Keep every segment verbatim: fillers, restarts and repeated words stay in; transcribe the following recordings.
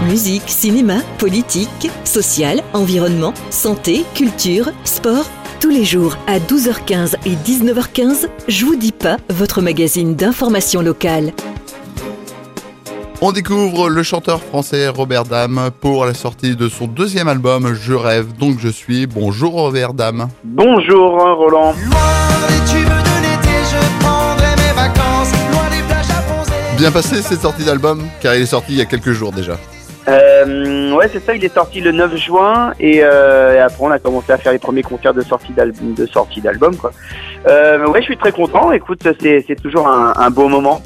musique, cinéma, politique, social, environnement, santé, culture, sport. Tous les jours à douze heures quinze et dix-neuf heures quinze, Je vous dis pas, votre magazine d'information locale. On découvre le chanteur français Robert Dame pour la sortie de son deuxième album Je rêve, donc je suis. Bonjour Robert Dame. Bonjour Roland. Bien passé cette sortie d'album, car il est sorti il y a quelques jours déjà. Euh, ouais, c'est ça, il est sorti le neuf juin et, euh, et après on a commencé à faire les premiers concerts de sortie d'album, de sortie d'album quoi. Euh, ouais, je suis très content. Écoute, c'est, c'est toujours un, un beau moment,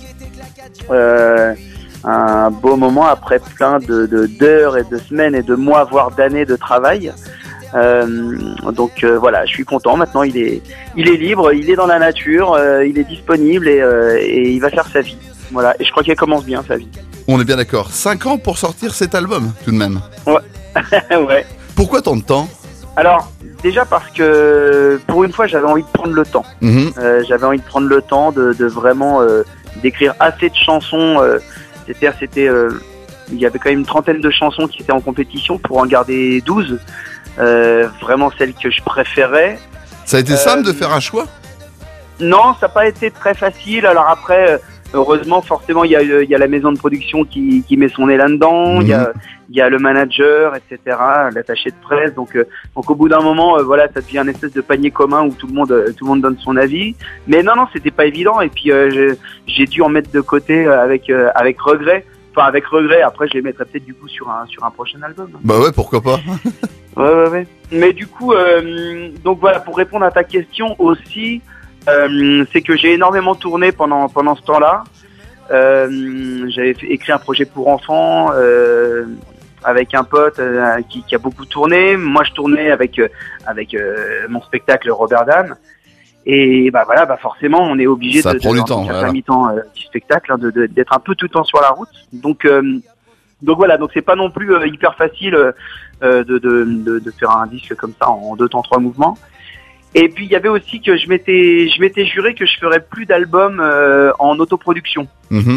euh, un beau moment après plein de, de d'heures et de semaines et de mois voire d'années de travail. Euh, donc euh, voilà, je suis content. Maintenant, il est, il est libre, il est dans la nature, euh, il est disponible et, euh, et il va faire sa vie. Voilà, et je crois qu'elle commence bien sa vie. On est bien d'accord. Cinq ans pour sortir cet album, tout de même. Ouais. Ouais. Pourquoi tant de temps ? Alors, déjà parce que pour une fois, j'avais envie de prendre le temps. Mmh. Euh, j'avais envie de prendre le temps de, de vraiment euh, d'écrire assez de chansons. Euh, c'est-à-dire, c'était, euh, il y avait quand même une trentaine de chansons qui étaient en compétition pour en garder douze. Euh, vraiment celles que je préférais. Ça a été euh, simple de faire un choix ? Non, ça n'a pas été très facile. Alors après, heureusement, forcément, il y a, il y a la maison de production qui, qui met son nez là-dedans. Il mmh. y a, il y a le manager, et cetera, l'attaché de presse. Donc, euh, donc au bout d'un moment, euh, voilà, ça devient une espèce de panier commun où tout le monde, euh, tout le monde donne son avis. Mais non, non, c'était pas évident. Et puis, euh, j'ai, j'ai dû en mettre de côté euh, avec, euh, avec regret. Enfin, avec regret. Après, je les mettrai peut-être du coup sur un, sur un prochain album. Bah ouais, pourquoi pas. Ouais, ouais, ouais. Mais du coup, euh, donc voilà, pour répondre à ta question aussi. Euh, c'est que j'ai énormément tourné pendant pendant ce temps-là. Euh, j'avais fait, écrit un projet pour enfants euh, avec un pote euh, qui, qui a beaucoup tourné. Moi, je tournais avec euh, avec euh, mon spectacle Robert Dame. Et bah voilà, bah forcément, on est obligé ça de, prend de, du de temps, voilà. mi-temps euh, du spectacle, hein, de, de, d'être un peu tout le temps sur la route. Donc euh, donc voilà, donc c'est pas non plus euh, hyper facile euh, de, de de de faire un disque comme ça en deux temps trois mouvements. Et puis il y avait aussi que je m'étais je m'étais juré que je ferais plus d'albums euh, en autoproduction. Mmh.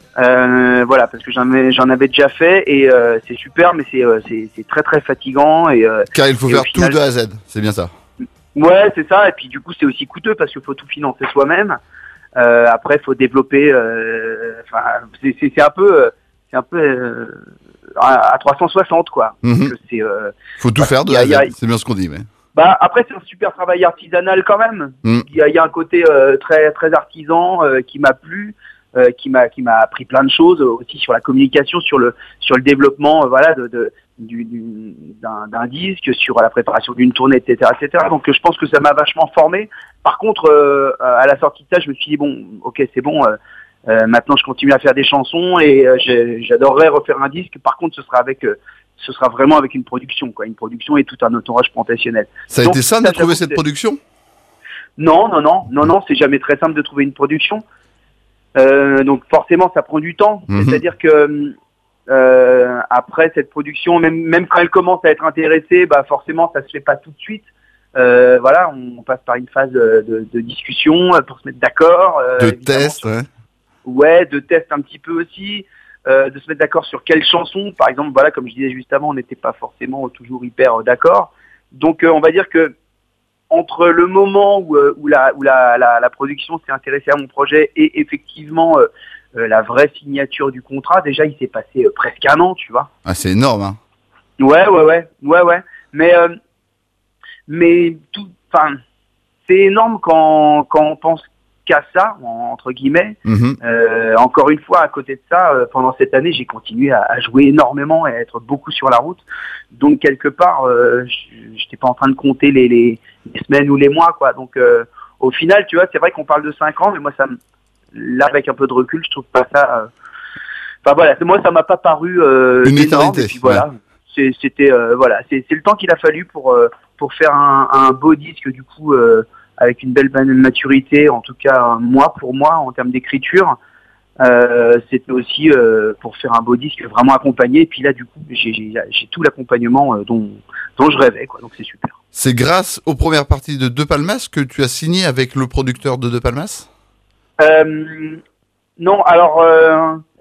Euh, voilà, parce que j'en avais, j'en avais déjà fait et euh, c'est super, mais c'est, euh, c'est c'est très très fatigant et euh, car il faut faire final, tout de A à Z, c'est bien ça. Ouais, c'est ça. Et puis du coup c'est aussi coûteux parce qu'il faut tout financer soi-même. Euh, après il faut développer. Enfin, euh, c'est, c'est c'est un peu euh, c'est un peu euh, à, à trois cent soixante quoi. Mmh. Donc, c'est, euh, faut tout bah, faire de y a, A à Z, y a, c'est bien ce qu'on dit, mais. Bah après c'est un super travail artisanal quand même. Mm. Il y a, il y a un côté euh, très très artisan euh, qui m'a plu, euh, qui m'a qui m'a appris plein de choses euh, aussi sur la communication, sur le sur le développement, euh, voilà, de, de du, du d'un, d'un disque, sur la préparation d'une tournée, et cetera, et cetera. Donc je pense que ça m'a vachement formé. Par contre, euh, à la sortie de ça, je me suis dit bon, ok, c'est bon. Euh, euh, maintenant, je continue à faire des chansons et euh, j'adorerais refaire un disque. Par contre, ce sera avec euh, ce sera vraiment avec une production, quoi, une production et tout un entourage professionnel. Ça a Donc, été simple ça, de trouver c'est... cette production ? Non, non, non, non, non, c'est jamais très simple de trouver une production. Euh, donc forcément, ça prend du temps. Mmh. C'est-à-dire que euh, après cette production, même même quand elle commence à être intéressée, bah forcément, ça se fait pas tout de suite. Euh, voilà, on passe par une phase de, de, de discussion pour se mettre d'accord. Euh, de test, sur... ouais. Ouais, de test un petit peu aussi. Euh, de se mettre d'accord sur quelle chanson, par exemple, voilà, comme je disais juste avant, on n'était pas forcément toujours hyper euh, d'accord. Donc, euh, on va dire que entre le moment où, euh, où, la, où la, la, la production s'est intéressée à mon projet et effectivement euh, euh, la vraie signature du contrat, déjà, il s'est passé euh, presque un an, tu vois. Ah, c'est énorme, hein. Ouais, ouais, ouais, ouais, ouais. Mais, euh, mais tout, enfin, c'est énorme quand, quand on pense qu'à ça, entre guillemets. Mmh. Euh, encore une fois, à côté de ça, euh, pendant cette année, j'ai continué à, à jouer énormément et à être beaucoup sur la route. Donc, quelque part, euh, j'étais pas en train de compter les, les, les semaines ou les mois, quoi. Donc, euh, au final, tu vois, c'est vrai qu'on parle de cinq ans, mais moi, ça me, là, avec un peu de recul, je trouve pas ça, euh... enfin, voilà, moi, ça m'a pas paru, euh, une énorme. éternité. Et puis, voilà. Ouais. C'est, c'était, euh, voilà, c'est, c'est le temps qu'il a fallu pour, euh, pour faire un, un beau disque, du coup, euh, avec une belle maturité, en tout cas moi pour moi en termes d'écriture, euh, c'était aussi euh, pour faire un beau disque vraiment accompagné. Et puis là du coup j'ai, j'ai, j'ai tout l'accompagnement euh, dont, dont je rêvais, quoi. Donc c'est super. C'est grâce aux premières parties de De Palmas que tu as signé avec le producteur de De Palmas ? euh, Non, alors euh,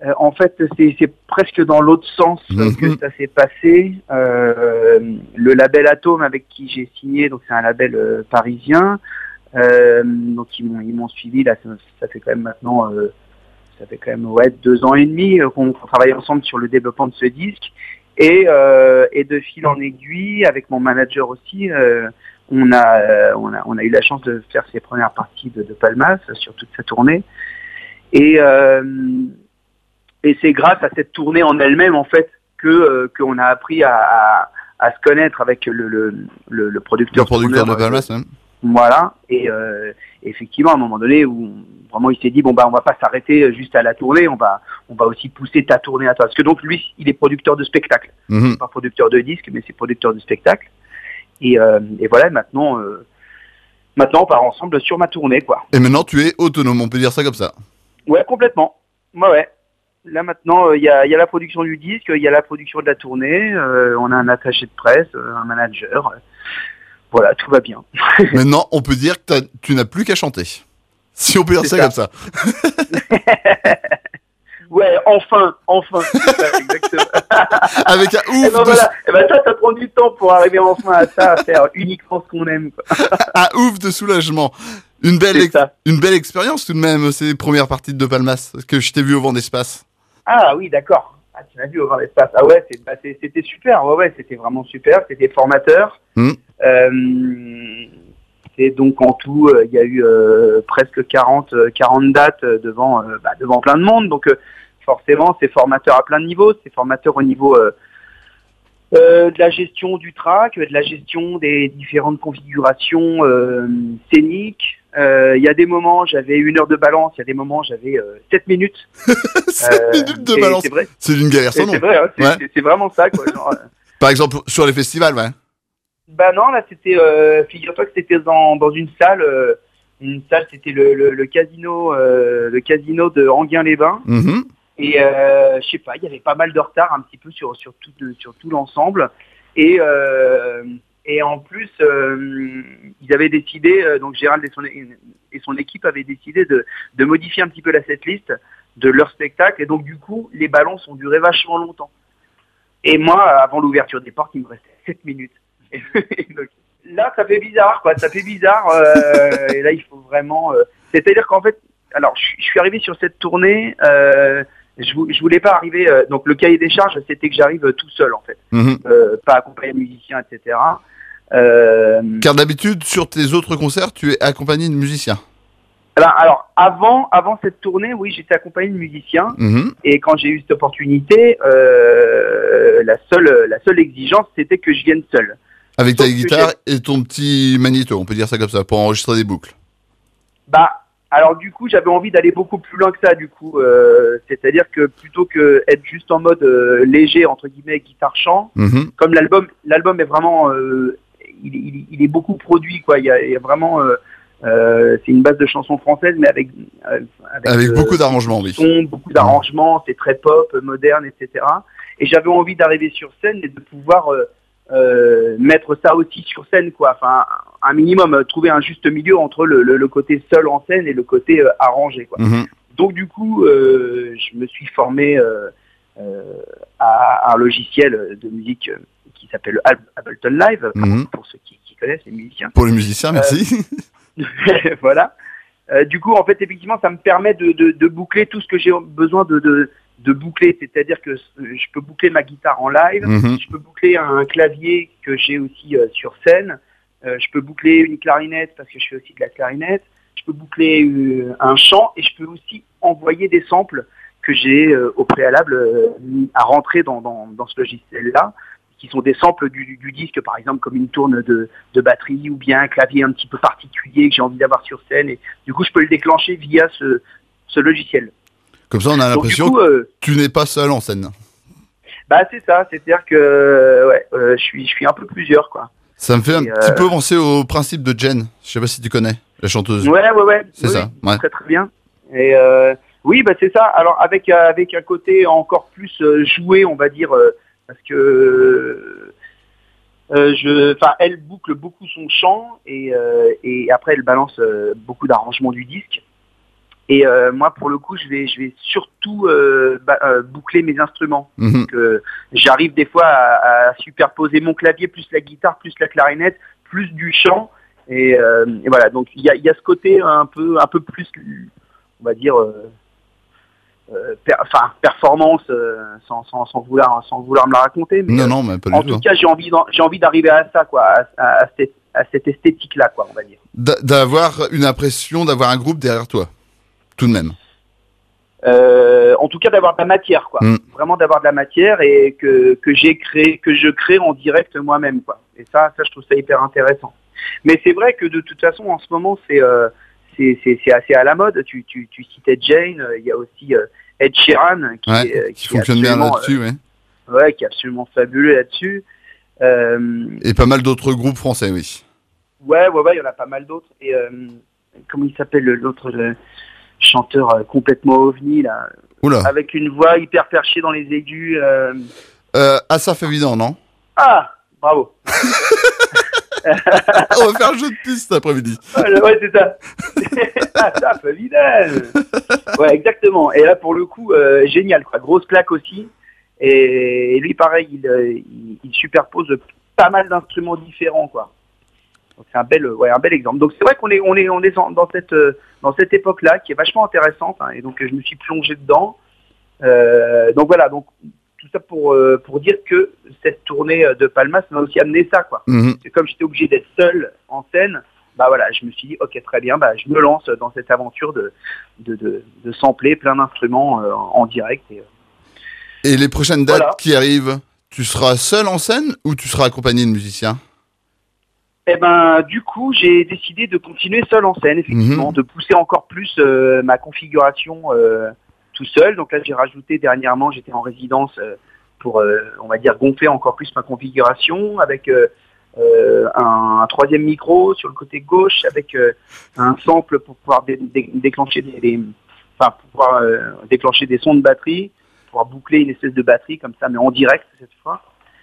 Euh, en fait, c'est, c'est presque dans l'autre sens Mmh. que ça s'est passé. Euh, le label Atome avec qui j'ai signé, donc c'est un label euh, parisien. Euh, donc ils m'ont, ils m'ont suivi là. Ça, ça fait quand même maintenant, euh, ça fait quand même ouais deux ans et demi euh, qu'on, qu'on travaille ensemble sur le développement de ce disque. Et, euh, et de fil en aiguille, avec mon manager aussi, euh, on a, euh, on a, on a eu la chance de faire ses premières parties de, de Palmas sur toute sa tournée. Et euh, Et c'est grâce à cette tournée en elle-même, en fait, que euh, qu'on a appris à, à, à se connaître avec le, le, le, le producteur. Le producteur de tourneur, Palmas, euh, hein. Voilà. Et euh, effectivement, à un moment donné, où vraiment il s'est dit bon bah on va pas s'arrêter juste à la tournée, on va on va aussi pousser ta tournée à toi. Parce que donc lui, il est producteur de spectacle, Mmh. pas producteur de disques, mais c'est producteur de spectacle. Et, euh, et voilà, maintenant, euh, maintenant on part ensemble sur ma tournée, quoi. Et maintenant, tu es autonome, on peut dire ça comme ça. Ouais, complètement. Ouais, ouais. Là maintenant, il euh, y, a, y a la production du disque, il y a la production de la tournée, euh, on a un attaché de presse, euh, un manager. Euh, voilà, tout va bien. Maintenant, on peut dire que t'as- tu n'as plus qu'à chanter. Si on peut dire ça, C'est comme ça. Ouais, enfin, enfin. C'est ça, exactement. Avec un Et ouf, ben de, voilà, et ben ça, ça prend du temps pour arriver enfin à ça, à faire uniquement ce qu'on aime, quoi. un ouf de soulagement. Une belle, C'est ex- ça. une belle expérience tout de même, ces premières parties de Palmas, que je t'ai vu au vent d'espace. Ah oui, d'accord. Ah, tu m'as vu au grand espace. Ah ouais, c'est, bah, c'est- c'était super. Ouais, ouais, c'était vraiment super. C'était formateur. Mm. Euh, c'est donc en tout, euh, il y a eu euh, presque quarante, euh, quarante dates euh, devant, euh, bah, devant plein de monde. Donc euh, forcément, c'est formateur à plein de niveaux. C'est formateur au niveau euh, euh, de la gestion du track, de la gestion des différentes configurations euh, scéniques. Euh, Il y a des moments, j'avais une heure de balance. Il y a des moments, j'avais euh, sept minutes. sept Euh, minutes de c'est- balance. C'est vrai. C'est d'une galère sans C'est nom. c'est vrai, hein, c'est Ouais. c'est- c'est vraiment ça, quoi. Genre, euh, Par exemple, sur les festivals, ouais. bah non, là, c'était, euh, figure-toi que c'était dans, dans une salle, euh, une salle, c'était le, le, le casino, euh, le casino de Enghien-les-Bains. Mhm. Et euh, je sais pas, il y avait pas mal de retard un petit peu sur sur tout de- sur tout l'ensemble. Et euh, et en plus, euh, ils avaient décidé, euh, donc Gérald et son et son équipe avaient décidé de de modifier un petit peu la setlist de leur spectacle. Et donc du coup, les balances ont duré vachement longtemps. Et moi, avant l'ouverture des portes, il me restait sept minutes. Et donc, là, ça fait bizarre, quoi. Ça fait bizarre. Euh, et là, il faut vraiment. Euh, c'est-à-dire qu'en fait, alors, je, je suis arrivé sur cette tournée. Euh, je, vou- je voulais pas arriver. Euh, donc, le cahier des charges, c'était que j'arrive tout seul, en fait, Mhm. euh, pas accompagné de musiciens, et cetera. Euh, Car d'habitude, sur tes autres concerts, tu es accompagné de musiciens. alors, alors, avant, avant cette tournée, oui, j'étais accompagné de musiciens. Mhm. Et quand j'ai eu cette opportunité, euh, la seule, la seule exigence, c'était que je vienne seul. Avec ta Sauf que guitare et ton petit magnéto, on peut dire ça comme ça, pour enregistrer des boucles. Bah, alors du coup, j'avais envie d'aller beaucoup plus loin que ça, du coup. Euh, c'est-à-dire que plutôt que être juste en mode euh, léger, entre guillemets, guitare-chant, Mhm. comme l'album, l'album est vraiment, euh, il, il, il est beaucoup produit, quoi. Il y a, il y a vraiment, euh, euh, c'est une base de chansons françaises, mais avec euh, Avec euh, beaucoup d'arrangements, oui. son, beaucoup d'arrangements, c'est très pop, moderne, et cetera. Et j'avais envie d'arriver sur scène et de pouvoir euh, euh, mettre ça aussi sur scène, quoi. Enfin, un minimum, euh, trouver un juste milieu entre le, le, le côté seul en scène et le côté euh, arrangé, quoi. Mhm. Donc du coup, euh, je me suis formé euh, euh, à, à un logiciel de musique euh, qui s'appelle Ab- Ableton Live, Mhm. pour ceux qui, qui connaissent les musiciens. Pour les musiciens, merci. Voilà. Euh, du coup, en fait, effectivement, ça me permet de, de, de boucler tout ce que j'ai besoin de, de, de boucler. C'est-à-dire que je peux boucler ma guitare en live, Mhm. je peux boucler un clavier que j'ai aussi euh, sur scène, euh, je peux boucler une clarinette parce que je fais aussi de la clarinette, je peux boucler euh, un chant et je peux aussi envoyer des samples que j'ai euh, au préalable euh, mis à rentrer dans, dans, dans ce logiciel-là, qui sont des samples du, du disque, par exemple comme une tourne de, de batterie ou bien un clavier un petit peu particulier que j'ai envie d'avoir sur scène. Et du coup, je peux le déclencher via ce, ce logiciel. Comme ça, on a Donc du l'impression coup, que euh, tu n'es pas seul en scène. bah c'est ça, c'est-à-dire que euh, ouais, euh, je suis, je suis un peu plusieurs, quoi. Ça me fait un Et, petit euh, peu penser au principe de Jen. Je sais pas si tu connais, la chanteuse. Ouais, ouais, ouais. C'est oui, ça, oui, ouais. Très, très bien. Et euh, oui, bah c'est ça. Alors avec euh, avec un côté encore plus euh, joué, on va dire, euh, parce que euh, je, enfin, elle boucle beaucoup son chant et euh, et après elle balance euh, beaucoup d'arrangements du disque. Et euh, moi, pour le coup, je vais, je vais surtout euh, bah, euh, boucler mes instruments. Mhm. Donc, euh, j'arrive des fois à, à superposer mon clavier, plus la guitare, plus la clarinette, plus du chant. Et, euh, et voilà, donc il y a, y a ce côté un peu, un peu plus, on va dire, euh, euh, per, enfin, performance, euh, sans, sans, sans, vouloir, sans vouloir me la raconter. Mais, Non, euh, non, mais pas du en tout. tout hein. cas, j'ai envie, d'en- j'ai envie d'arriver à ça, quoi, à, à, à cette, à cette esthétique-là, quoi, on va dire. D'a- D'avoir une impression d'avoir un groupe derrière toi, tout de même. Euh, en tout cas, d'avoir de la matière, quoi. Mm. Vraiment d'avoir de la matière et que, que j'ai créé, que je crée en direct moi-même, quoi. Et ça, ça, je trouve ça hyper intéressant. Mais c'est vrai que de toute façon, en ce moment, c'est euh, c'est c'est c'est assez à la mode. Tu tu tu citais Jane, euh, il y a aussi euh, Ed Sheeran qui Ouais, est, euh, qui qui est fonctionne bien absolument, là-dessus, ouais. euh, ouais, qui est absolument fabuleux là-dessus. Euh, Et pas mal d'autres groupes français, oui. ouais, ouais, ouais, il y en a pas mal d'autres. Et euh, comment il s'appelle l'autre le chanteur euh, complètement ovni là, Oula. avec une voix hyper perchée dans les aigus. Euh... Euh, Asaf Évident, non? Ah, bravo. On va faire un jeu de piste cet après-midi. Ouais, ouais, c'est ça. Ah, ça, fait vilaine. Ouais, exactement. Et là, pour le coup, euh, génial, quoi. Grosse claque aussi. Et, et lui, pareil, il, euh, il, il superpose pas mal d'instruments différents, quoi. Donc c'est un bel, ouais, un bel exemple. Donc c'est vrai qu'on est, on est, on est dans, dans cette, dans cette époque-là qui est vachement intéressante. Hein, et donc je me suis plongé dedans. Euh, donc voilà. Donc tout ça pour, euh, pour dire que cette tournée de Palmas m'a aussi amené ça, quoi. Mhm. C'est comme j'étais obligé d'être seul en scène, bah voilà, je me suis dit, ok, très bien, bah je me lance dans cette aventure de, de, de, de sampler plein d'instruments euh, en direct. Et, euh, Et les prochaines dates Voilà. qui arrivent, tu seras seul en scène ou tu seras accompagné de musiciens? Eh ben, du coup, j'ai décidé de continuer seul en scène, effectivement, Mhm. de pousser encore plus euh, ma configuration euh, tout seul. Donc là, j'ai rajouté dernièrement, j'étais en résidence euh, pour, euh, on va dire, gonfler encore plus ma configuration avec euh, euh, un, un troisième micro sur le côté gauche, avec euh, un sample pour pouvoir dé- dé- déclencher des, des- enfin, pour pouvoir euh, déclencher des sons de batterie, pouvoir boucler une espèce de batterie comme ça, mais en direct cette fois.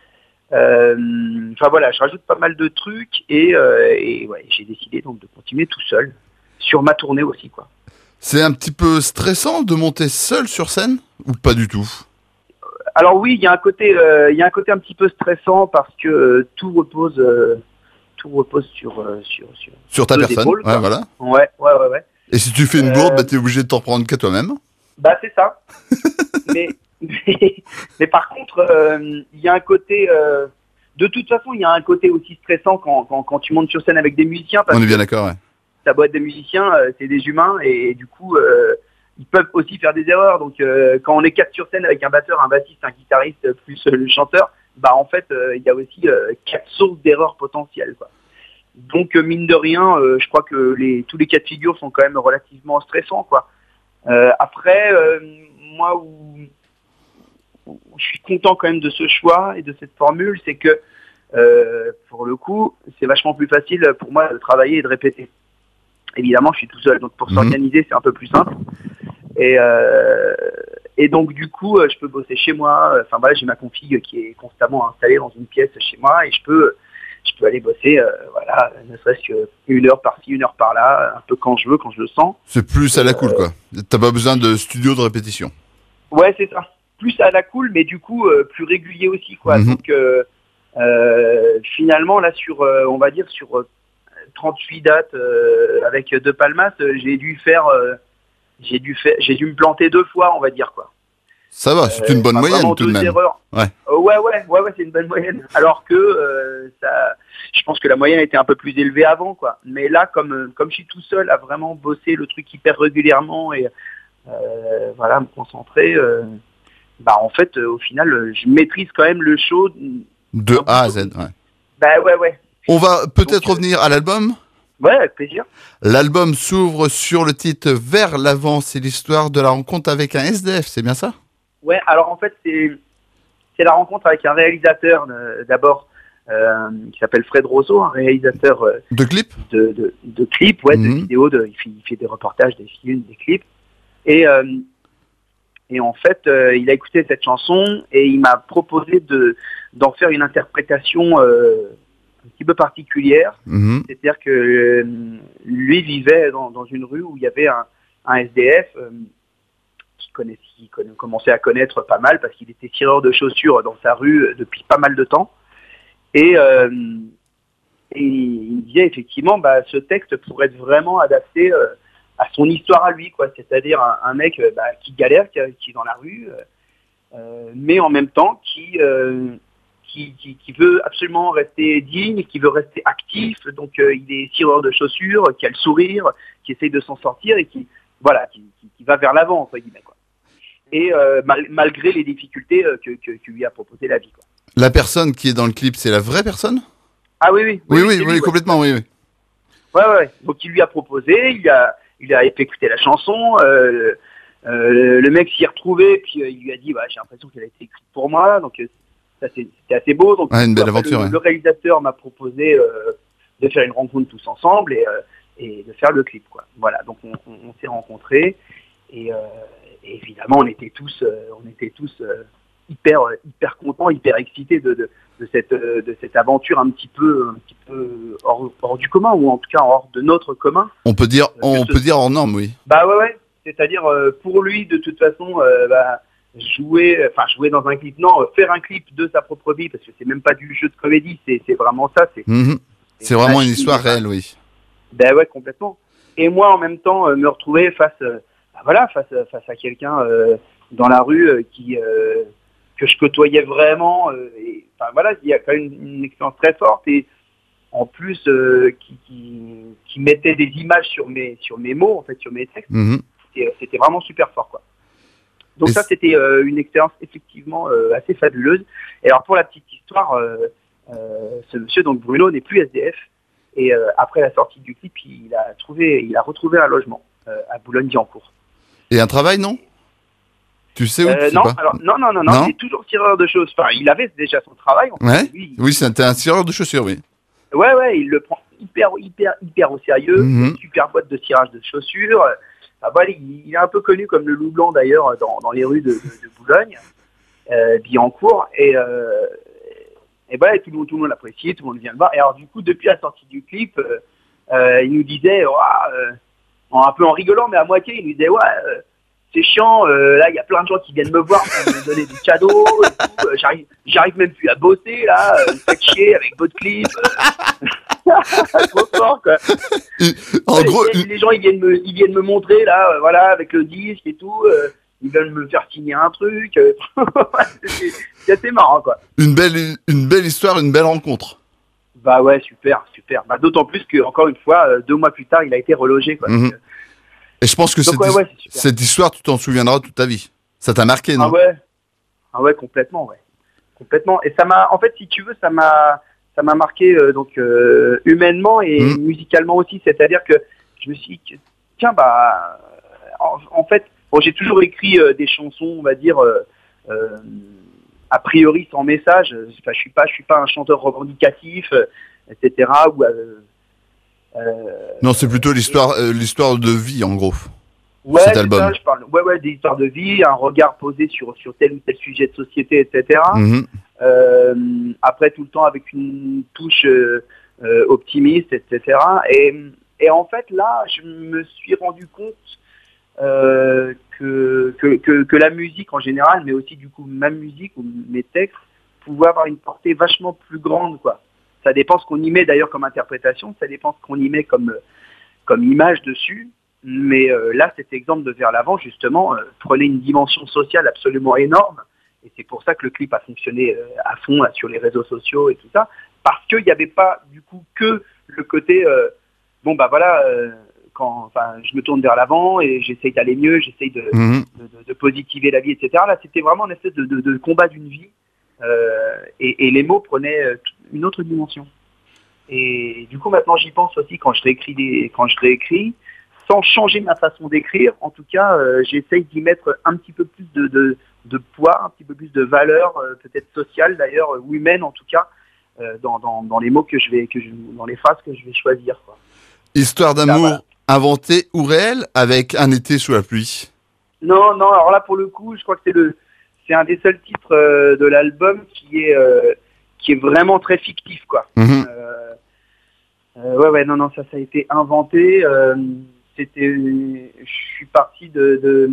Euh, Enfin voilà, je rajoute pas mal de trucs et, euh, et ouais, j'ai décidé donc de continuer tout seul sur ma tournée aussi, quoi. C'est un petit peu stressant de monter seul sur scène ou pas du tout? Alors oui, il y a un côté, euh, il y a un côté un petit peu stressant parce que euh, tout repose, euh, tout repose sur euh, sur sur, Sur ta deux personne, épaules, quoi. ouais, voilà. Ouais, ouais, ouais, ouais. Et si tu fais une Euh, bourde, bah, t'es obligé de t'en prendre qu'à toi-même. Bah c'est ça. mais, mais mais par contre, euh, il y a un côté, euh, de toute façon, il y a un côté aussi stressant quand quand, quand tu montes sur scène avec des musiciens parce On est que bien d'accord, ouais. ta boîte de musiciens, euh, c'est des humains et, et du coup, euh, ils peuvent aussi faire des erreurs. Donc, euh, quand on est quatre sur scène avec un batteur, un bassiste, un guitariste, plus euh, le chanteur, bah en fait, euh, il y a aussi euh, quatre sources d'erreurs potentielles, quoi. Donc, euh, mine de rien, euh, je crois que les, tous les cas de figure sont quand même relativement stressants, quoi. Euh, après, euh, moi, où, où je suis content quand même de ce choix et de cette formule, c'est que, euh, pour le coup, c'est vachement plus facile pour moi de travailler et de répéter. Évidemment, je suis tout seul, donc pour Mhm. s'organiser, c'est un peu plus simple. Et, euh, et donc, du coup, euh, je peux bosser chez moi. Enfin, voilà, j'ai ma config qui est constamment installée dans une pièce chez moi et je peux, je peux aller bosser, euh, voilà, ne serait-ce qu'une heure par-ci, une heure par-là, un peu quand je veux, quand je le sens. C'est plus à la cool, quoi. T'as pas besoin de studio de répétition. Ouais, c'est ça. Plus à la cool, mais du coup, euh, plus régulier aussi, quoi. Mhm. Donc, euh, euh, finalement, là, sur, euh, on va dire, sur euh, trente-huit dates euh, avec De Palmas, euh, j'ai dû faire, euh, j'ai dû faire, j'ai dû me planter deux fois, on va dire, quoi. Ça va, c'est une bonne Enfin, moyenne vraiment tout de deux même. erreurs. Ouais. Euh, ouais, ouais, ouais, ouais, c'est une bonne moyenne. Alors que euh, ça, je pense que la moyenne était un peu plus élevée avant, quoi. Mais là, comme euh, comme je suis tout seul à vraiment bosser le truc hyper régulièrement et euh, voilà, me concentrer, euh, bah en fait, euh, au final, euh, je maîtrise quand même le show. De A à Z, ouais. Bah ouais, ouais, On va peut-être Donc, euh, revenir à l'album. ouais, avec plaisir. L'album s'ouvre sur le titre Vers l'avant, c'est l'histoire de la rencontre avec un S D F, c'est bien ça? Ouais, alors en fait, c'est c'est la rencontre avec un réalisateur euh, d'abord euh, qui s'appelle Fred Rosso, un réalisateur euh, De clip? de, de, de clips, ouais, Mhm. de vidéos, de, il, fait, il fait des reportages, des films, des clips. Et, euh, et en fait, euh, il a écouté cette chanson et il m'a proposé de d'en faire une interprétation euh, un petit peu particulière. Mhm. C'est-à-dire que euh, lui vivait dans, dans une rue où il y avait un, un S D F euh, qui, connaissait, qui conna- commençait à connaître pas mal parce qu'il était tireur de chaussures dans sa rue euh, depuis pas mal de temps. Et, euh, et il me disait effectivement, bah, ce texte pourrait être vraiment adapté euh, à son histoire à lui, quoi. C'est-à-dire un, un mec euh, bah, qui galère, qui, qui est dans la rue, euh, euh, mais en même temps qui, euh, qui, qui, qui veut absolument rester digne, qui veut rester actif. Donc euh, il est tireur de chaussures, qui a le sourire, qui essaye de s'en sortir et qui, voilà, qui, qui, qui va vers l'avant, entre guillemets, quoi. Et euh, mal, malgré les difficultés euh, que, que, que lui a proposé la vie, quoi. La personne qui est dans le clip, c'est la vraie personne ? Ah oui, oui. Oui, oui, c'est oui, lui, complètement, ouais. oui, oui. Ouais, ouais. Donc il lui a proposé, il a, il a fait écouter la chanson. Euh, euh, le mec s'y est retrouvé, puis euh, il lui a dit, bah, j'ai l'impression qu'elle a été écrite pour moi. Donc euh, ça c'est- c'était assez beau. Donc Ouais, une belle après, aventure, le, ouais. le réalisateur m'a proposé euh, de faire une rencontre tous ensemble et, euh, et de faire le clip, quoi. Voilà. Donc on, on, on s'est rencontrés et, euh, et évidemment on était tous, euh, on était tous euh, hyper, hyper contents, hyper excités de, de de cette euh, de cette aventure un petit peu un petit peu hors, hors du commun, ou en tout cas hors de notre commun. On peut dire, Euh, on que ce- peut dire hors norme, oui. Bah ouais, ouais. C'est-à-dire euh, pour lui de toute façon euh, bah, jouer enfin jouer dans un clip, non, euh, faire un clip de sa propre vie, parce que c'est même pas du jeu de comédie, c'est c'est vraiment ça, c'est Mhm. C'est vraiment une machine, histoire enfin, réelle, oui. Ben ouais, complètement. Et moi, en même temps, euh, me retrouver face, euh, bah voilà, face, euh, face à quelqu'un euh, dans la rue euh, qui euh, que je côtoyais vraiment. Euh, et, enfin voilà, il y a quand même une, une expérience très forte et en plus euh, qui, qui, qui mettait des images sur mes sur mes mots, en fait, sur mes textes. Mhm. C'était, c'était vraiment super fort, quoi. Donc Et ça, c- c'était euh, une expérience effectivement euh, assez fabuleuse. Et alors pour la petite histoire, euh, euh, ce monsieur, donc Bruno, n'est plus S D F. Et euh, après la sortie du clip, il a trouvé, il a retrouvé un logement euh, à Boulogne-Billancourt. Et un travail, non? Tu sais où Euh, tu sais non, pas alors non, non, non, non, Non il est toujours tireur de choses. Enfin, il avait déjà son travail. En fait, Ouais. lui, Oui, c'était un tireur de chaussures, oui. il- ouais, ouais, il le prend hyper, hyper, hyper au sérieux. Mhm. Il a une super boîte de tirage de chaussures. Ah, bah, il, il est un peu connu comme le loup blanc d'ailleurs dans, dans les rues de, de, de Boulogne, euh, Billancourt. Et, euh, et bah, tout, le monde- tout le monde l'apprécie, tout le monde vient le voir. Et alors du coup, depuis la sortie du clip, euh, euh, il nous disait, ouah, euh, en- un peu en rigolant, mais à moitié, il nous disait, ouais, euh, c'est chiant, euh, là, il y a plein de gens qui viennent me voir pour me donner des cadeaux, et tout, euh, j'arrive, j'arrive même plus à bosser, là, euh, faites chier avec votre clip. euh. Trop fort, quoi. En Ouais, gros, les, les gens, ils viennent me, ils viennent me montrer, là, euh, voilà, avec le disque et tout, euh, ils veulent me faire signer un truc. euh. c'est, c'est assez marrant, quoi. une belle, une belle histoire, une belle rencontre. Bah ouais, super, super. Bah, d'autant plus que, encore une fois, euh, deux mois plus tard, il a été relogé, quoi. Mhm. Donc, euh, Et je pense que donc, cette, ouais, his- ouais, c'est super. cette histoire, tu t'en souviendras toute ta vie. Ça t'a marqué, non? Ah ouais, ah ouais, complètement, ouais, complètement. Et ça m'a, en fait, si tu veux, ça m'a, ça m'a marqué euh, donc euh, humainement et Mm. musicalement aussi. C'est-à-dire que je me suis dit, que, tiens, bah, en, en fait, bon, j'ai toujours écrit euh, des chansons, on va dire, euh, euh, a priori sans message. Enfin, je suis pas, je suis pas un chanteur revendicatif, euh, et cetera. Ou euh, euh, Non, c'est plutôt l'histoire, euh, l'histoire de vie, en gros. Ouais, cet c'est album. ça, je parle, ouais, ouais, des histoires de vie, un regard posé sur, sur tel ou tel sujet de société, et cetera. Mhm. Euh, après, tout le temps avec une touche euh, euh, optimiste, et cetera. Et, et en fait, là, je me suis rendu compte euh, que, que, que, que la musique en général, mais aussi du coup ma musique ou mes textes, pouvaient avoir une portée vachement plus grande, quoi. Ça dépend ce qu'on y met d'ailleurs comme interprétation, ça dépend ce qu'on y met comme, comme image dessus. Mais euh, là, cet exemple de Vers l'avant, justement, euh, prenait une dimension sociale absolument énorme. Et c'est pour ça que le clip a fonctionné euh, à fond là, sur les réseaux sociaux et tout ça. Parce qu'il n'y avait pas, du coup, que le côté, euh, bon, bah voilà, euh, quand enfin, je me tourne vers l'avant et j'essaye d'aller mieux, j'essaye de, Mhm. de, de, de positiver la vie, et cetera. Là, c'était vraiment une espèce de, de, de combat d'une vie. Euh, et, et les mots prenaient euh, une autre dimension. Et du coup, maintenant, j'y pense aussi quand je réécris, des, quand je réécris, sans changer ma façon d'écrire. En tout cas, euh, j'essaye d'y mettre un petit peu plus de, de, de poids, un petit peu plus de valeur, euh, peut-être sociale d'ailleurs, ou humaine en tout cas, euh, dans, dans, dans les mots que je vais, que je, dans les phrases que je vais choisir, quoi. Histoire Ça, d'amour voilà. inventée ou réelle avec Un été sous la pluie. Non, non, alors là, pour le coup, je crois que c'est le, c'est un des seuls titres euh, de l'album qui est, euh, qui est vraiment très fictif, quoi. Mhm. Euh, euh, ouais, ouais, non, non, ça, ça a été inventé. Euh, c'était, je suis parti de, de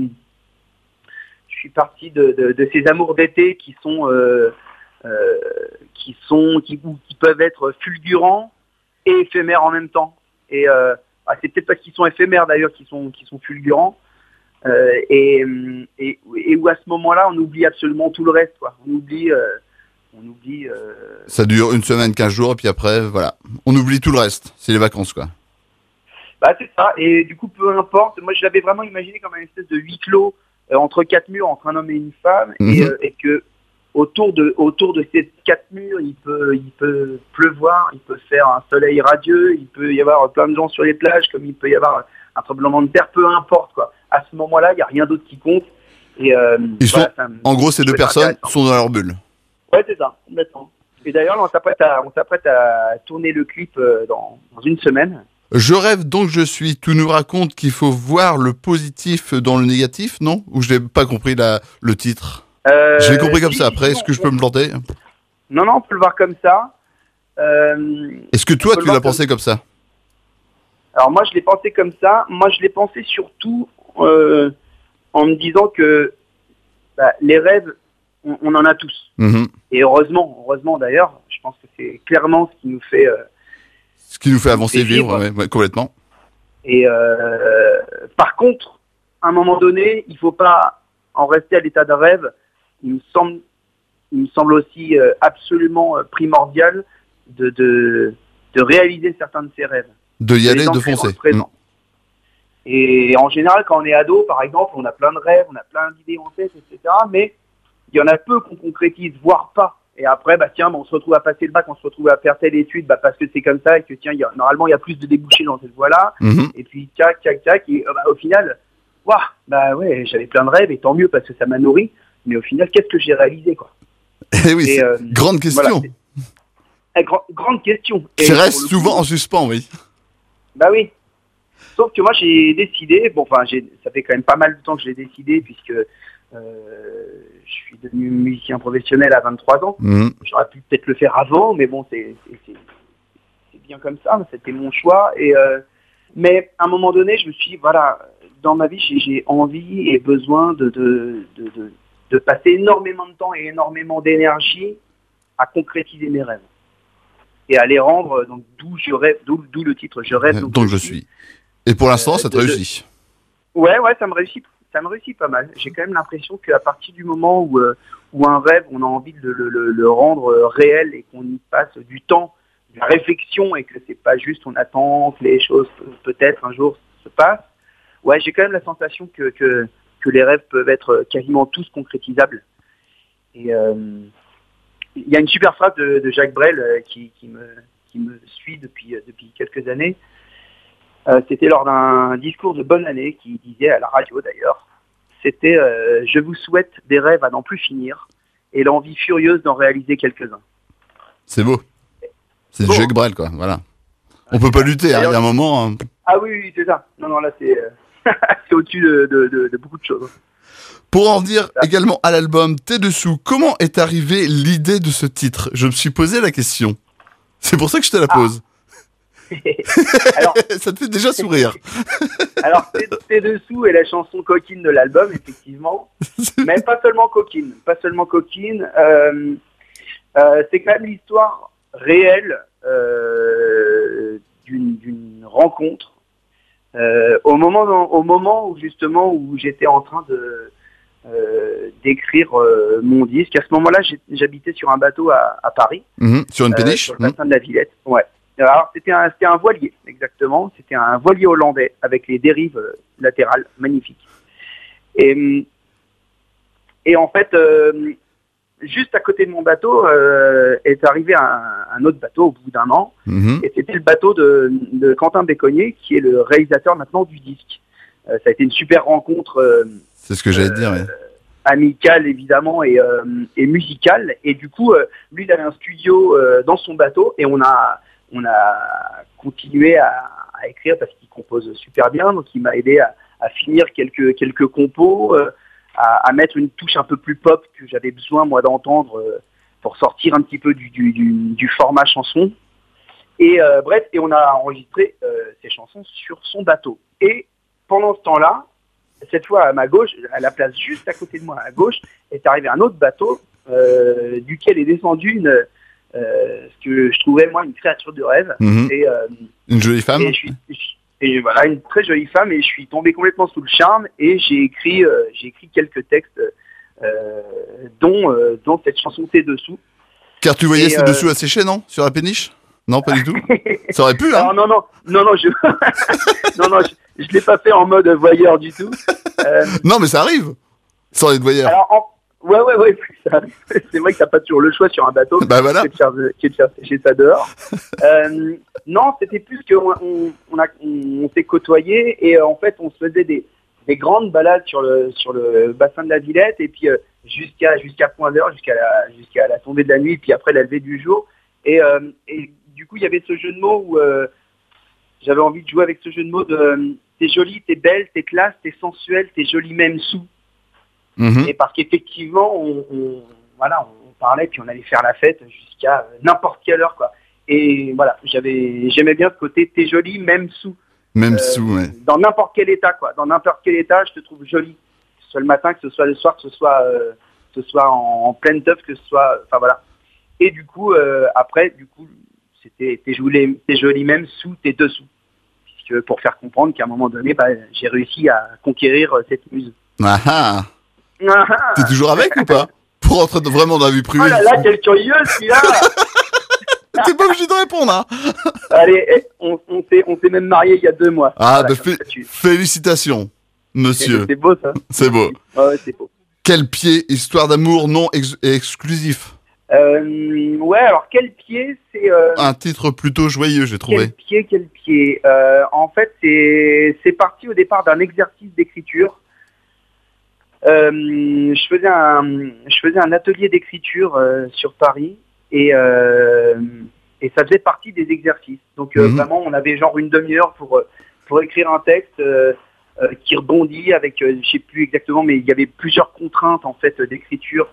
je suis parti de, de, de ces amours d'été qui sont, euh, euh, qui sont, qui, qui peuvent être fulgurants et éphémères en même temps. Et euh, ah, c'est peut-être parce qu'ils sont éphémères d'ailleurs qu'ils sont, qu'ils sont fulgurants. Euh, et, et, et où à ce moment-là, on oublie absolument tout le reste, quoi. On oublie, euh, on oublie. Euh... Ça dure une semaine, quinze jours, et puis après, voilà, on oublie tout le reste. C'est les vacances, quoi. Bah c'est ça. Et du coup, peu importe. Moi, je l'avais vraiment imaginé comme une espèce de huis clos euh, entre quatre murs, entre un homme et une femme, mm-hmm. et, euh, et que autour de autour de ces quatre murs, il peut il peut pleuvoir, il peut faire un soleil radieux, il peut y avoir plein de gens sur les plages, comme il peut y avoir un tremblement de terre, peu importe, quoi. À ce moment-là, il n'y a rien d'autre qui compte. Et, euh, Ils voilà, sont, en gros, ces deux personnes sont dans leur bulle. Ouais, c'est ça, complètement. Et d'ailleurs, on s'apprête à, on s'apprête à tourner le clip euh, dans, dans une semaine. Je rêve donc je suis. Tu nous racontes qu'il faut voir le positif dans le négatif, non? Ou je n'ai pas compris la, le titre? euh, Je l'ai compris comme si, ça. Après, est-ce que je peux me planter? Non, non, on peut le voir comme ça. Euh, est-ce que toi, tu l'as pensé comme... comme ça? Alors moi, je l'ai pensé comme ça. Moi, je l'ai pensé surtout euh, en me disant que bah, les rêves, on, on en a tous. Mmh. Et heureusement, heureusement d'ailleurs, je pense que c'est clairement ce qui nous fait... Euh, ce qui nous fait avancer, vivre, ouais, ouais, complètement. Et euh, par contre, à un moment donné, il ne faut pas en rester à l'état de rêve. Il me semble, il me semble aussi euh, absolument primordial de, de, de réaliser certains de ces rêves. De y aller, de foncer. Mmh. Et en général, quand on est ado, par exemple, on a plein de rêves, on a plein d'idées en tête, et cetera. Mais il y en a peu qu'on concrétise, voire pas. Et après, bah tiens, bah, on se retrouve à passer le bac, on se retrouve à faire telle étude, bah parce que c'est comme ça, et que tiens, y a, normalement, il y a plus de débouchés dans cette voie-là. Mmh. Et puis, tac, tac, tac, et bah, au final, waouh, bah ouais, j'avais plein de rêves, et tant mieux parce que ça m'a nourri. Mais au final, qu'est-ce que j'ai réalisé, quoi? Eh oui, et, euh, grande question. Voilà, c'est... Grand, grande question. Qui reste souvent coup, en suspens, oui. Bah oui. Sauf que moi, j'ai décidé, bon, enfin, j'ai, ça fait quand même pas mal de temps que je l'ai décidé, puisque euh, je suis devenu musicien professionnel à vingt-trois ans. Mmh. J'aurais pu peut-être le faire avant, mais bon, c'est, c'est, c'est, c'est bien comme ça, c'était mon choix. Et, euh, mais à un moment donné, je me suis dit, voilà, dans ma vie, j'ai, j'ai envie et besoin de, de, de, de, de passer énormément de temps et énormément d'énergie à concrétiser mes rêves. Et à les rendre, donc d'où je rêve, d'où, d'où le titre, je rêve. Donc, donc je suis. suis. Et pour l'instant, euh, ça te de, réussit. Ouais, ouais, ça me réussit, ça me réussit pas mal. J'ai quand même l'impression qu'à partir du moment où, euh, où un rêve, on a envie de le, le, le rendre réel et qu'on y passe du temps, de la réflexion et que c'est pas juste on attend que les choses peut-être un jour se passent. Ouais, j'ai quand même la sensation que que, que les rêves peuvent être quasiment tous concrétisables. Et euh, il y a une super phrase de, de Jacques Brel euh, qui, qui, me, qui me suit depuis, euh, depuis quelques années. Euh, c'était lors d'un discours de bonne année qui disait à la radio d'ailleurs. C'était euh, « Je vous souhaite des rêves à n'en plus finir et l'envie furieuse d'en réaliser quelques-uns. » C'est beau. C'est beau. Jacques Brel, quoi. Voilà. On peut pas lutter, hein, il y a un moment... Hein. Ah oui, oui, c'est ça. Non, non, là, c'est, euh, c'est au-dessus de, de, de, de beaucoup de choses. Pour en venir également à l'album T'es dessous, comment est arrivée l'idée de ce titre? Je me suis posé la question. C'est pour ça que je te la pose. Ah. Alors, ça te fait déjà sourire. Alors, T'es, T'es dessous est la chanson coquine de l'album, effectivement. Mais pas seulement coquine. Pas seulement coquine. Euh, euh, c'est quand même l'histoire réelle euh, d'une, d'une rencontre. Euh, au moment, au moment où justement où j'étais en train de Euh, d'écrire euh, mon disque. À ce moment-là, j'habitais sur un bateau à, à Paris. Mmh, sur une péniche. Euh, sur le bassin mmh. de la Villette. Ouais. Alors, c'était un, c'était un voilier, exactement. C'était un voilier hollandais avec les dérives euh, latérales magnifiques. Et, et en fait, euh, juste à côté de mon bateau euh, est arrivé un, un autre bateau au bout d'un an. Mmh. Et c'était le bateau de, de Quentin Béconnier, qui est le réalisateur maintenant du disque. Euh, ça a été une super rencontre. Euh, C'est ce que j'allais euh, te dire, oui. Amical évidemment et, euh, et musical. Et du coup, euh, lui, il avait un studio euh, dans son bateau et on a, on a continué à, à écrire parce qu'il compose super bien. Donc, il m'a aidé à, à finir quelques, quelques compos, euh, à, à mettre une touche un peu plus pop que j'avais besoin, moi, d'entendre euh, pour sortir un petit peu du, du, du, du format chanson. Et euh, bref, et on a enregistré euh, ces chansons sur son bateau. Et pendant ce temps-là, cette fois à ma gauche, à la place juste à côté de moi, à gauche, est arrivé un autre bateau euh, duquel est descendu une, euh, ce que je trouvais moi une créature de rêve. Mmh. Et, euh, une jolie femme. Et, je suis, et voilà, une très jolie femme. Et je suis tombé complètement sous le charme et j'ai écrit, euh, j'ai écrit quelques textes, euh, dont, euh, dont cette chanson T'es dessous. Car tu voyais et, ces euh... dessous asséchés, non, sur la péniche? Non, pas du tout. Ça aurait pu, hein. Alors, non, non, non, non, je, non, non, je, je l'ai pas fait en mode voyeur du tout. Euh... Non, mais ça arrive. Sans être voyeur. Alors, en... ouais, ouais, ouais, ça arrive. C'est vrai que t'as pas toujours le choix sur un bateau. Bah voilà. Qui est de faire, qui est de faire sécher ça dehors. euh, non, c'était plus qu'on on, on, a, on, on s'est côtoyés et euh, en fait, on se faisait des, des grandes balades sur le, sur le bassin de la Villette et puis euh, jusqu'à, jusqu'à point d'heure, jusqu'à la, jusqu'à la tombée de la nuit, puis après la levée du jour. Et, euh, et du coup, il y avait ce jeu de mots où euh, j'avais envie de jouer avec ce jeu de mots de euh, t'es jolie, t'es belle, t'es classe, t'es sensuelle, t'es jolie même sous. Mmh. Et parce qu'effectivement, on, on, voilà, on parlait puis on allait faire la fête jusqu'à n'importe quelle heure, quoi. Et voilà, j'avais, j'aimais bien ce côté t'es jolie même sous. Même euh, sous, ouais. Dans n'importe quel état, quoi. Dans n'importe quel état, je te trouve jolie. Que ce soit le matin, que ce soit le soir, que ce soit, euh, que ce soit en, en pleine teuf, que ce soit, enfin voilà. Et du coup, euh, après, du coup. C'était t'es jolie, t'es jolie même sous, t'es dessous. Puisque pour faire comprendre qu'à un moment donné, bah, j'ai réussi à conquérir cette muse. Ah ah. Ah. T'es toujours avec ou pas? Pour rentrer vraiment dans la vie privée. Oh là là, quel curieux celui-là. T'es pas obligé de répondre, hein. Allez, on, on s'est on s'est même mariés il y a deux mois. Ah, voilà, bah fé- félicitations, monsieur. C'est beau ça. C'est beau. Ah ouais, c'est beau. Quel pied, histoire d'amour non ex- exclusif. Euh, ouais, alors quel pied, c'est... Euh, un titre plutôt joyeux, j'ai trouvé. Quel pied, quel pied. Euh, en fait, c'est, c'est parti au départ d'un exercice d'écriture. Euh, je faisais un, je faisais un atelier d'écriture euh, sur Paris et, euh, et ça faisait partie des exercices. Donc euh, mmh. vraiment, on avait genre une demi-heure pour, pour écrire un texte euh, euh, qui rebondit avec, euh, je sais plus exactement, mais il y avait plusieurs contraintes en fait d'écriture.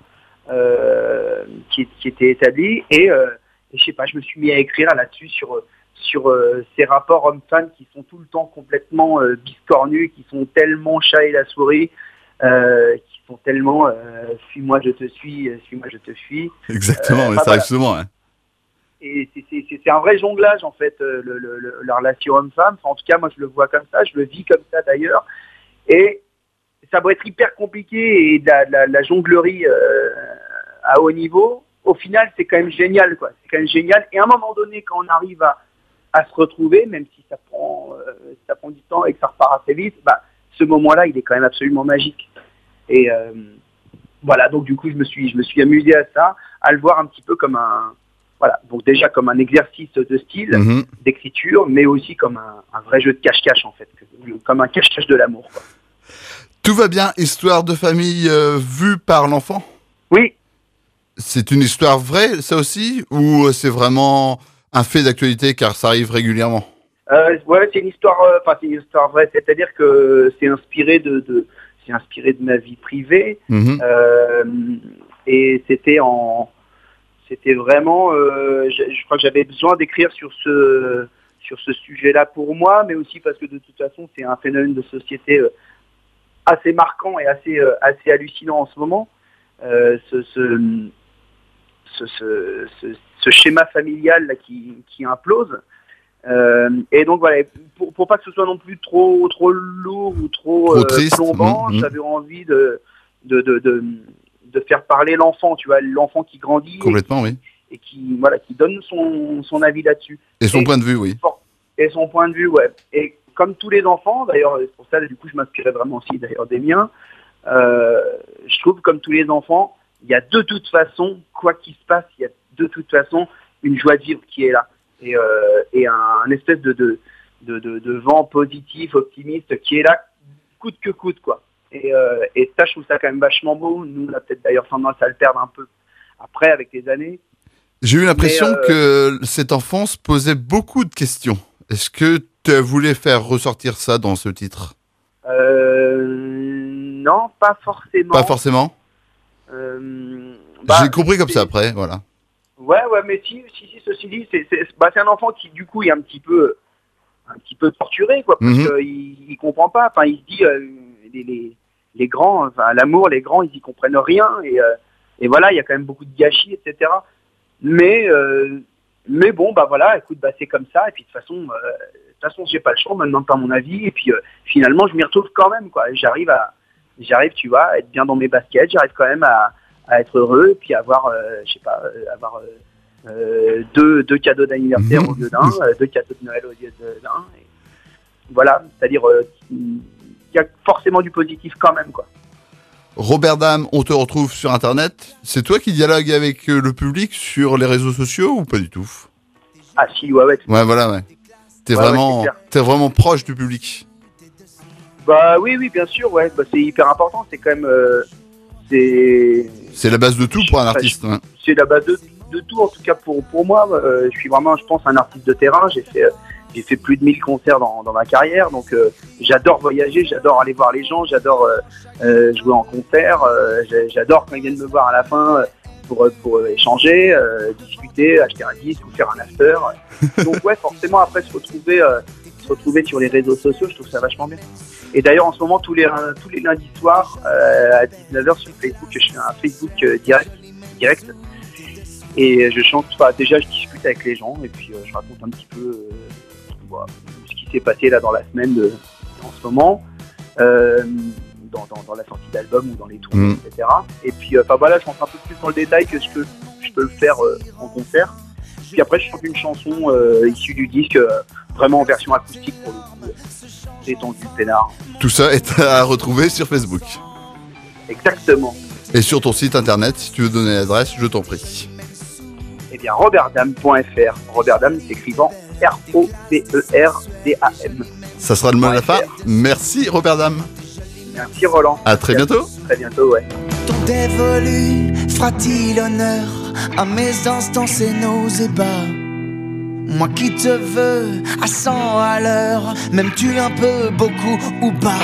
Euh, qui, qui était établi et, euh, et je sais pas, je me suis mis à écrire là-dessus sur sur euh, ces rapports hommes-femmes qui sont tout le temps complètement euh, biscornus, qui sont tellement chat et la souris, euh, qui sont tellement euh, suis-moi je te suis, suis-moi je te fuis. Exactement, euh, mais ça voilà. arrive souvent. Hein. Et c'est, c'est, c'est, c'est un vrai jonglage en fait, euh, le, le, le, la relation homme-femme. Enfin, en tout cas, moi je le vois comme ça, je le vis comme ça d'ailleurs. Et ça doit être hyper compliqué et de la, de la, de la jonglerie euh, à haut niveau. Au final, c'est quand même génial, quoi. C'est quand même génial. Et à un moment donné, quand on arrive à, à se retrouver, même si ça prend, euh, ça prend du temps et que ça repart assez vite, bah, ce moment-là, il est quand même absolument magique. Et euh, voilà. Donc du coup, je me suis, je me suis amusé à ça, à le voir un petit peu comme un, voilà. Donc déjà comme un exercice de style, mmh. d'écriture, mais aussi comme un, un vrai jeu de cache-cache en fait, comme un cache-cache de l'amour, quoi. Tout va bien, histoire de famille euh, vue par l'enfant? Oui. C'est une histoire vraie, ça aussi? Ou c'est vraiment un fait d'actualité, car ça arrive régulièrement? euh, Ouais, c'est une histoire, enfin euh, c'est une histoire vraie, c'est-à-dire que c'est inspiré de, de, c'est inspiré de ma vie privée. Mmh. Euh, et c'était en... C'était vraiment... Euh, je, je crois que j'avais besoin d'écrire sur ce, sur ce sujet-là pour moi, mais aussi parce que de toute façon, c'est un phénomène de société... Euh, assez marquant et assez euh, assez hallucinant en ce moment, euh, ce, ce, ce, ce, ce, ce schéma familial là, qui, qui implose. Euh, et donc voilà, pour, pour pas que ce soit non plus trop trop lourd ou trop, trop euh, plombant, mmh, j'avais envie de de, de de de faire parler l'enfant, tu vois, l'enfant qui grandit. Complètement, et oui. qui, Et qui voilà, qui donne son son avis là-dessus. Et son et, point de vue, oui. Et son point de vue, ouais. Et comme tous les enfants, d'ailleurs, c'est pour ça du coup je m'inspirais vraiment aussi d'ailleurs des miens, euh, je trouve comme tous les enfants, il y a de toute façon, quoi qu'il se passe, il y a de toute façon une joie de vivre qui est là. Et, euh, et un, un espèce de, de, de, de, de vent positif, optimiste qui est là, coûte que coûte, quoi. Et, euh, et ça, je trouve ça quand même vachement beau. Nous, on a peut-être d'ailleurs tendance à le perdre un peu après, avec les années. J'ai eu l'impression Mais, euh... que cette enfance posait beaucoup de questions. Est-ce que tu voulais faire ressortir ça dans ce titre? euh, Non, pas forcément. Pas forcément euh, bah, J'ai compris comme ça après, voilà. Ouais, ouais, mais si, si, si ceci dit, c'est, c'est, bah, c'est un enfant qui, du coup, est un petit peu un petit peu torturé, quoi, parce Mhm. qu'il il comprend pas. Enfin, il se dit, euh, les, les, les grands, enfin, l'amour, les grands, ils y comprennent rien, et, euh, et voilà, il y a quand même beaucoup de gâchis, et cetera. Mais, euh, mais bon, bah voilà, écoute, bah c'est comme ça, et puis de toute façon, euh, de toute façon, j'ai pas le choix, on me demande pas mon avis, et puis euh, finalement, je m'y retrouve quand même, quoi. J'arrive à, j'arrive, tu vois, à être bien dans mes baskets, j'arrive quand même à, à être heureux, et puis avoir, euh, je sais pas, euh, avoir euh, euh, deux, deux cadeaux d'anniversaire Mhm. au lieu d'un, euh, deux cadeaux de Noël au lieu de- d'un. Et voilà, c'est-à-dire, euh, il y a forcément du positif quand même, quoi. Robert Dame, on te retrouve sur Internet. C'est toi qui dialogues avec euh, le public sur les réseaux sociaux ou pas du tout? Ah si, ouais, ouais. Ouais, voilà, ouais. T'es Ouais, ouais, vraiment, c'est clair. t'es vraiment proche du public. Bah oui, oui, bien sûr, ouais. Bah, c'est hyper important, c'est quand même, euh, c'est, C'est la base de tout pour un artiste. Ouais. c'est la base de, de tout, en tout cas pour, pour moi. Euh, je suis vraiment, je pense, un artiste de terrain. J'ai fait, euh, j'ai fait plus de mille concerts dans, dans ma carrière, donc euh, j'adore voyager, j'adore aller voir les gens, j'adore euh, euh, jouer en concert, euh, j'ai- j'adore quand ils viennent me voir à la fin euh, pour, pour euh, échanger, euh, discuter, acheter un disque ou faire un after. Donc ouais, forcément, après se retrouver, euh, se retrouver sur les réseaux sociaux, je trouve ça vachement bien. Et d'ailleurs, en ce moment, tous les, tous les lundis soirs, euh, à dix-neuf heures sur Facebook, je fais un Facebook euh, direct, direct. Et je chante, enfin, déjà, je discute avec les gens et puis euh, je raconte un petit peu euh, voilà, ce qui s'est passé là dans la semaine de, en ce moment, euh, dans, dans, dans la sortie d'album ou dans les tournées, Mm. et cetera. Et puis, enfin voilà, je rentre un peu plus dans le détail que je peux, je peux le faire euh, en concert. Puis après, je chante une chanson euh, issue du disque, euh, vraiment en version acoustique pour le coup, euh, détendu, peinard. Tout ça est à retrouver sur Facebook. Exactement. Et sur ton site internet, si tu veux donner l'adresse, je t'en prie. Eh bien, roberdam point f r. Roberdam s'écrivant R O B E R D A M. Ça sera le mot de la fin. Merci Robert Dame. Merci Roland. À très bientôt. Très bientôt, ouais. Ton dévolu fera-t-il honneur à mes instances et nos ébats? Moi qui te veux à cent à l'heure, m'aimes-tu un peu, beaucoup ou pas?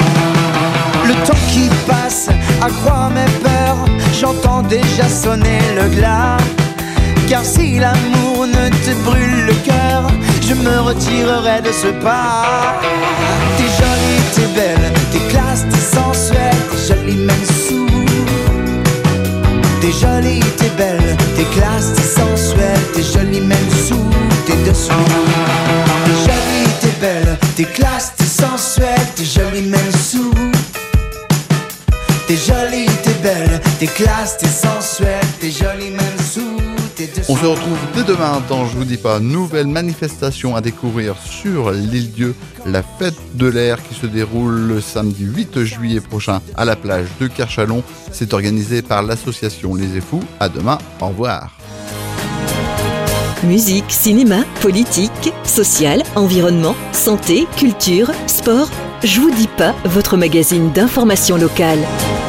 Le temps qui passe accroît mes peurs, j'entends déjà sonner le glas. Car si l'amour ne te brûle le cœur, je me retirerai de ce pas. T'es jolie, t'es belle, t'es classe, t'es sensuelle, t'es jolie même sous. T'es jolie, t'es belle, t'es classe, t'es sensuelle, t'es jolie même sous, t'es dessous. T'es jolie, t'es belle, t'es classe, t'es sensuelle, t'es jolie même sous. T'es jolie, t'es belle, t'es classe, t'es sensuelle, t'es jolie même sous. On se retrouve dès demain dans Je vous dis pas, nouvelle manifestation à découvrir sur l'île Dieu, la fête de l'air qui se déroule le samedi huit juillet prochain à la plage de Kerchalon. C'est organisé par l'association Les Effous. À demain, au revoir. Musique, cinéma, politique, social, environnement, santé, culture, sport. Je vous dis pas, votre magazine d'information locale.